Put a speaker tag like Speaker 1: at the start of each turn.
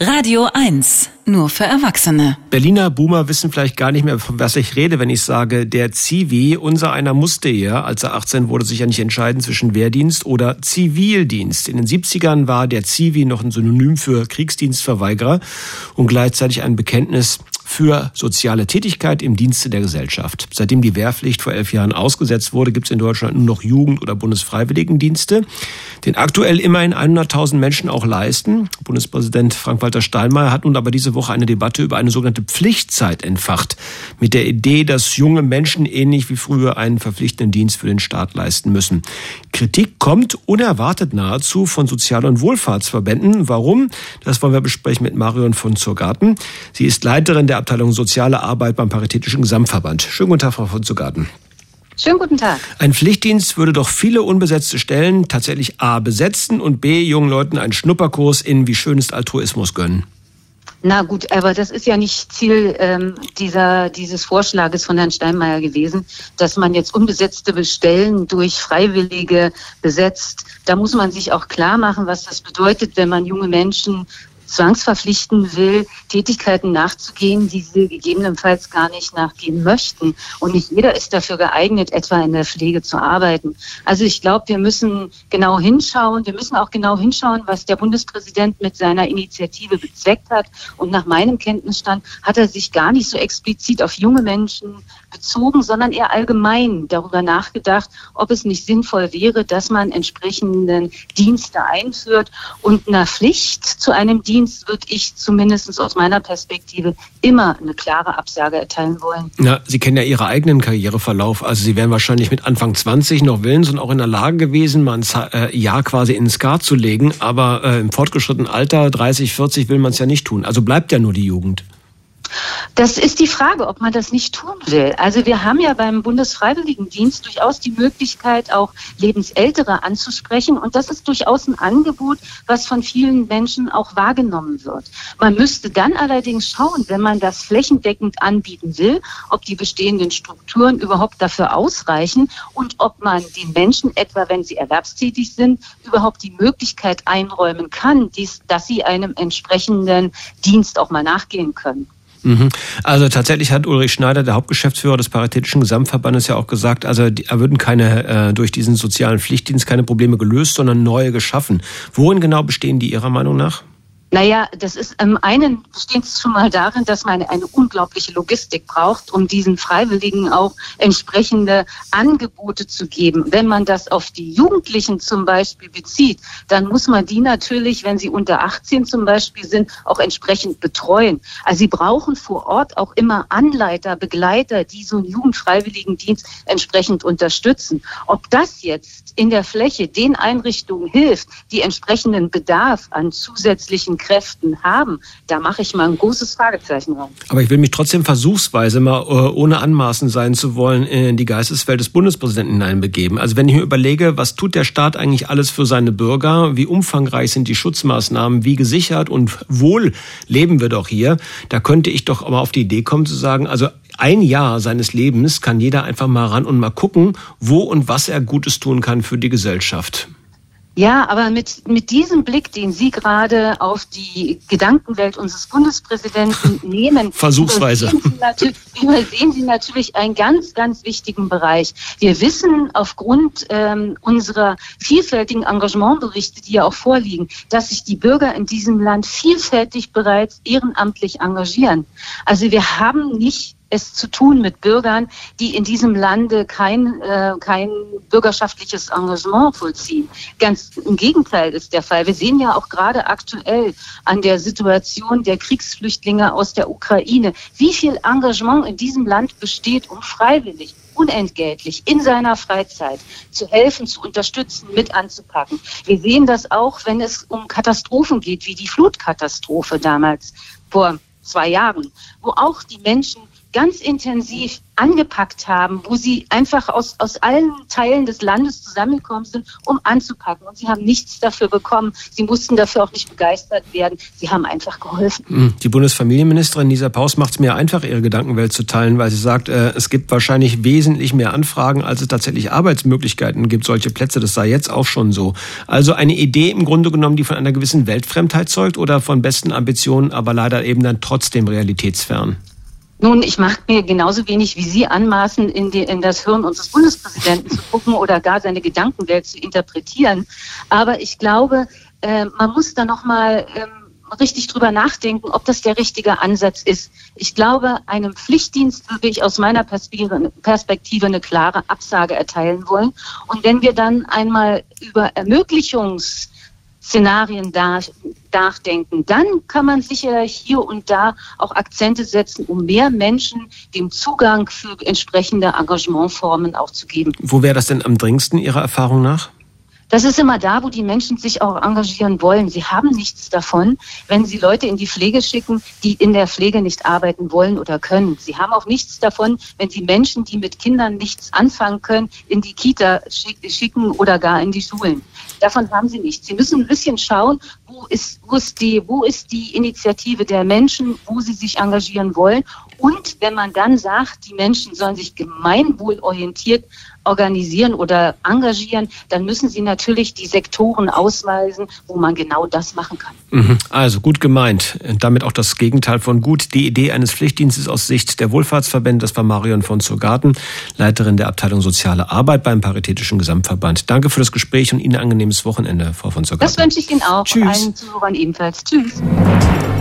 Speaker 1: Radio 1, nur für Erwachsene.
Speaker 2: Berliner Boomer wissen vielleicht gar nicht mehr, von was ich rede, wenn ich sage, der Zivi, unser einer musste ja, als er 18 wurde, sich ja nicht entscheiden zwischen Wehrdienst oder Zivildienst. In den 70ern war der Zivi noch ein Synonym für Kriegsdienstverweigerer und gleichzeitig ein Bekenntnis für soziale Tätigkeit im Dienste der Gesellschaft. Seitdem die Wehrpflicht vor 11 Jahren ausgesetzt wurde, gibt es in Deutschland nur noch Jugend- oder Bundesfreiwilligendienste, den aktuell immerhin 100.000 Menschen auch leisten. Bundespräsident Frank-Walter Steinmeier hat nun aber diese Woche eine Debatte über eine sogenannte Pflichtzeit entfacht, mit der Idee, dass junge Menschen ähnlich wie früher einen verpflichtenden Dienst für den Staat leisten müssen. Kritik kommt unerwartet nahezu von Sozial- und Wohlfahrtsverbänden. Warum? Das wollen wir besprechen mit Marion von Zurgarten. Sie ist Leiterin der Abteilung Soziale Arbeit beim Paritätischen Gesamtverband. Schönen guten Tag, Frau von Zurgarten.
Speaker 3: Schönen guten Tag.
Speaker 2: Ein Pflichtdienst würde doch viele unbesetzte Stellen tatsächlich A besetzen und B jungen Leuten einen Schnupperkurs in wie schön ist Altruismus gönnen.
Speaker 3: Na gut, aber das ist ja nicht Ziel dieses Vorschlages von Herrn Steinmeier gewesen, dass man jetzt unbesetzte Stellen durch Freiwillige besetzt. Da muss man sich auch klar machen, was das bedeutet, wenn man junge Menschen zwangsverpflichten will, Tätigkeiten nachzugehen, die sie gegebenenfalls gar nicht nachgehen möchten. Und nicht jeder ist dafür geeignet, etwa in der Pflege zu arbeiten. Also ich glaube, wir müssen genau hinschauen. Wir müssen auch genau hinschauen, was der Bundespräsident mit seiner Initiative bezweckt hat. Und nach meinem Kenntnisstand hat er sich gar nicht so explizit auf junge Menschen bezogen, sondern eher allgemein darüber nachgedacht, ob es nicht sinnvoll wäre, dass man entsprechenden Dienste einführt. Und einer Pflicht zu einem Dienst würde ich zumindest aus meiner Perspektive immer eine klare Absage erteilen wollen.
Speaker 2: Ja, Sie kennen ja Ihren eigenen Karriereverlauf. Also Sie wären wahrscheinlich mit Anfang 20 noch willens und auch in der Lage gewesen, mal ein Jahr quasi in den Skat zu legen. Aber im fortgeschrittenen Alter, 30, 40, will man es ja nicht tun. Also bleibt ja nur die Jugend.
Speaker 3: Das ist die Frage, ob man das nicht tun will. Also wir haben ja beim Bundesfreiwilligendienst durchaus die Möglichkeit, auch Lebensältere anzusprechen. Und das ist durchaus ein Angebot, was von vielen Menschen auch wahrgenommen wird. Man müsste dann allerdings schauen, wenn man das flächendeckend anbieten will, ob die bestehenden Strukturen überhaupt dafür ausreichen und ob man den Menschen, etwa wenn sie erwerbstätig sind, überhaupt die Möglichkeit einräumen kann, dass sie einem entsprechenden Dienst auch mal nachgehen können.
Speaker 2: Also tatsächlich hat Ulrich Schneider, der Hauptgeschäftsführer des Paritätischen Gesamtverbandes, ja auch gesagt, also er würden durch diesen sozialen Pflichtdienst keine Probleme gelöst, sondern neue geschaffen. Worin genau bestehen die Ihrer Meinung nach?
Speaker 3: Naja, das ist einen besteht es schon mal darin, dass man eine unglaubliche Logistik braucht, um diesen Freiwilligen auch entsprechende Angebote zu geben. Wenn man das auf die Jugendlichen zum Beispiel bezieht, dann muss man die natürlich, wenn sie unter 18 zum Beispiel sind, auch entsprechend betreuen. Also sie brauchen vor Ort auch immer Anleiter, Begleiter, die so einen Jugendfreiwilligendienst entsprechend unterstützen. Ob das jetzt in der Fläche den Einrichtungen hilft, die entsprechenden Bedarf an zusätzlichen Kräften haben, da mache ich mal ein großes Fragezeichen rein.
Speaker 2: Aber ich will mich trotzdem versuchsweise mal, ohne anmaßend sein zu wollen, in die Geisteswelt des Bundespräsidenten hineinbegeben. Also wenn ich mir überlege, was tut der Staat eigentlich alles für seine Bürger, wie umfangreich sind die Schutzmaßnahmen, wie gesichert und wohl leben wir doch hier, da könnte ich doch aber auf die Idee kommen zu sagen, also ein Jahr seines Lebens kann jeder einfach mal ran und mal gucken, wo und was er Gutes tun kann für die Gesellschaft.
Speaker 3: Ja, aber mit diesem Blick, den Sie gerade auf die Gedankenwelt unseres Bundespräsidenten nehmen,
Speaker 2: versuchsweise
Speaker 3: übersehen Sie natürlich einen ganz, ganz wichtigen Bereich. Wir wissen aufgrund unserer vielfältigen Engagementberichte, die ja auch vorliegen, dass sich die Bürger in diesem Land vielfältig bereits ehrenamtlich engagieren. Also wir haben nicht es zu tun mit Bürgern, die in diesem Lande kein bürgerschaftliches Engagement vollziehen. Ganz im Gegenteil ist der Fall. Wir sehen ja auch gerade aktuell an der Situation der Kriegsflüchtlinge aus der Ukraine, wie viel Engagement in diesem Land besteht, um freiwillig, unentgeltlich, in seiner Freizeit zu helfen, zu unterstützen, mit anzupacken. Wir sehen das auch, wenn es um Katastrophen geht, wie die Flutkatastrophe damals vor 2 Jahren, wo auch die Menschen ganz intensiv angepackt haben, wo sie einfach aus allen Teilen des Landes zusammengekommen sind, um anzupacken. Und sie haben nichts dafür bekommen. Sie mussten dafür auch nicht begeistert werden. Sie haben einfach geholfen.
Speaker 2: Die Bundesfamilienministerin Lisa Paus macht es mir einfach, ihre Gedankenwelt zu teilen, weil sie sagt, es gibt wahrscheinlich wesentlich mehr Anfragen, als es tatsächlich Arbeitsmöglichkeiten gibt. Solche Plätze, das sei jetzt auch schon so. Also eine Idee im Grunde genommen, die von einer gewissen Weltfremdheit zeugt oder von besten Ambitionen, aber leider eben dann trotzdem realitätsfern.
Speaker 3: Nun, ich mag mir genauso wenig wie Sie anmaßen, in das Hirn unseres Bundespräsidenten zu gucken oder gar seine Gedankenwelt zu interpretieren. Aber ich glaube, man muss da noch mal richtig drüber nachdenken, ob das der richtige Ansatz ist. Ich glaube, einem Pflichtdienst würde ich aus meiner Perspektive eine klare Absage erteilen wollen. Und wenn wir dann einmal über Ermöglichungsszenarien nachdenken, dann kann man sicher hier und da auch Akzente setzen, um mehr Menschen dem Zugang für entsprechende Engagementformen auch zu geben.
Speaker 2: Wo wäre das denn am dringendsten Ihrer Erfahrung nach?
Speaker 3: Das ist immer da, wo die Menschen sich auch engagieren wollen. Sie haben nichts davon, wenn sie Leute in die Pflege schicken, die in der Pflege nicht arbeiten wollen oder können. Sie haben auch nichts davon, wenn sie Menschen, die mit Kindern nichts anfangen können, in die Kita schicken oder gar in die Schulen. Davon haben sie nichts. Sie müssen ein bisschen schauen, wo ist die Initiative der Menschen, wo sie sich engagieren wollen. Und wenn man dann sagt, die Menschen sollen sich gemeinwohlorientiert organisieren oder engagieren, dann müssen sie natürlich die Sektoren ausweisen, wo man genau das machen kann.
Speaker 2: Also gut gemeint. Damit auch das Gegenteil von gut. Die Idee eines Pflichtdienstes aus Sicht der Wohlfahrtsverbände, das war Marion von Zurgarten, Leiterin der Abteilung Soziale Arbeit beim Paritätischen Gesamtverband. Danke für das Gespräch und Ihnen ein angenehmes Wochenende, Frau von Zurgarten.
Speaker 3: Das wünsche ich Ihnen auch.
Speaker 2: Tschüss.
Speaker 3: Und allen Zuhörern ebenfalls. Tschüss.